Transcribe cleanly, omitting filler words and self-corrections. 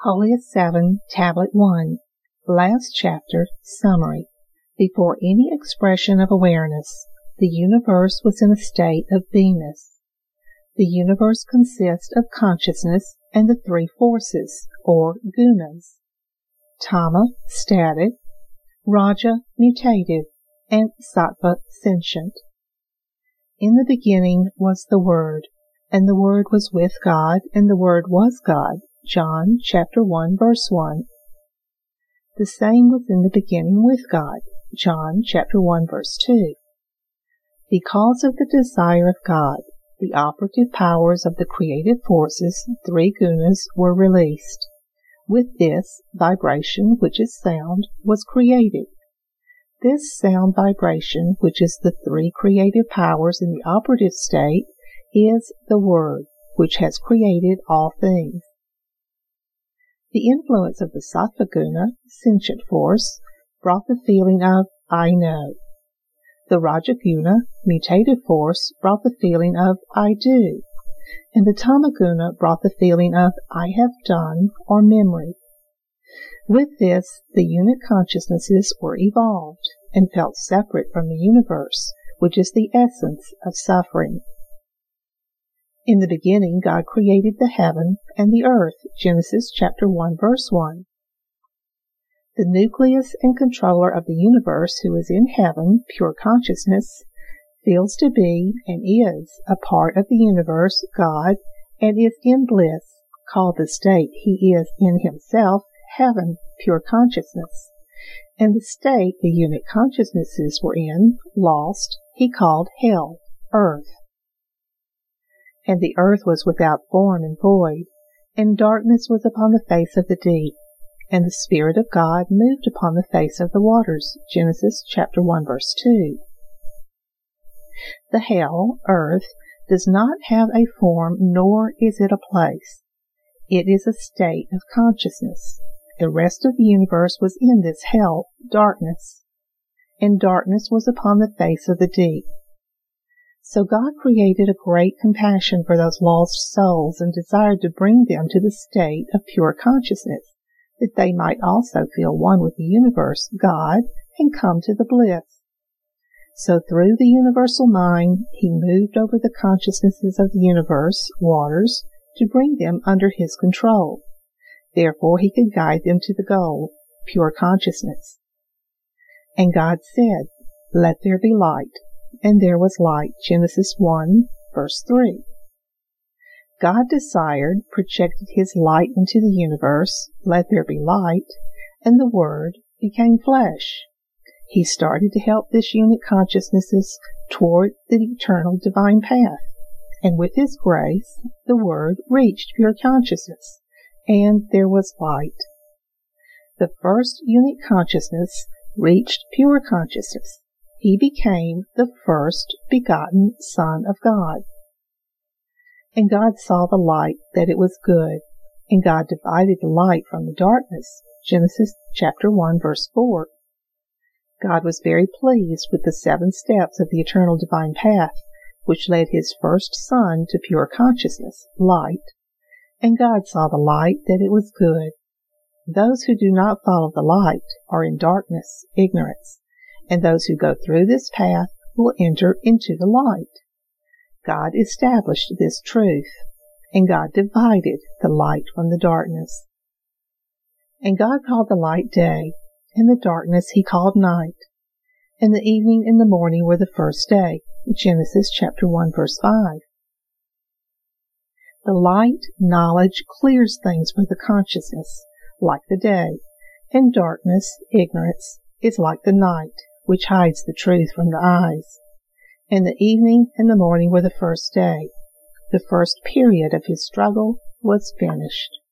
Holiest 7, Tablet 1, Last Chapter, Summary. Before any expression of awareness, the universe was in a state of beingness. The universe consists of consciousness and the three forces, or gunas: Tama, static; Raja, mutative; and Sattva, sentient. In the beginning was the Word, and the Word was with God, and the Word was God. John chapter 1, verse 1. The same was in the beginning with God. John chapter 1, verse 2. Because of the desire of God, the operative powers of the creative forces, three gunas, were released. With this, vibration, which is sound, was created. This sound vibration, which is the three creative powers in the operative state, is the Word, which has created all things. The influence of the Sattva guna, sentient force, brought the feeling of I know. The Raja guna, mutative force, brought the feeling of I do. And the Tama guna brought the feeling of I have done, or memory. With this, the unit consciousnesses were evolved and felt separate from the universe, which is the essence of suffering. In the beginning, God created the heaven and the earth. Genesis chapter 1, verse 1. The nucleus and controller of the universe, who is in heaven, pure consciousness, feels to be and is a part of the universe, God, and is in bliss, called the state he is in himself, heaven, pure consciousness. And the state the unit consciousnesses were in, lost, he called hell, earth. And the earth was without form and void, and darkness was upon the face of the deep, and the Spirit of God moved upon the face of the waters. Genesis chapter 1, verse 2. The hell, earth, does not have a form, nor is it a place. It is a state of consciousness. The rest of the universe was in this hell, darkness, and darkness was upon the face of the deep. So God created a great compassion for those lost souls and desired to bring them to the state of pure consciousness, that they might also feel one with the universe, God, and come to the bliss. So through the universal mind, he moved over the consciousnesses of the universe, waters, to bring them under his control. Therefore he could guide them to the goal, pure consciousness. And God said, "Let there be light." And there was light. Genesis 1, verse 3. God desired, projected his light into the universe, let there be light, and the Word became flesh. He started to help this unit consciousnesses toward the eternal divine path. And with his grace, the Word reached pure consciousness, and there was light. The first unit consciousness reached pure consciousness. He became the first begotten Son of God. And God saw the light, that it was good, and God divided the light from the darkness. Genesis chapter 1, verse 4. God was very pleased with the 7 steps of the eternal divine path, which led his first Son to pure consciousness, light, and God saw the light, that it was good. Those who do not follow the light are in darkness, ignorance, and those who go through this path will enter into the light. God established this truth, and God divided the light from the darkness. And God called the light day, and the darkness he called night. And the evening and the morning were the first day. Genesis chapter 1, verse 5. The light, knowledge, clears things for the consciousness, like the day, and darkness, ignorance, is like the night, which hides the truth from the eyes. And the evening and the morning were the first day. The first period of his struggle was finished.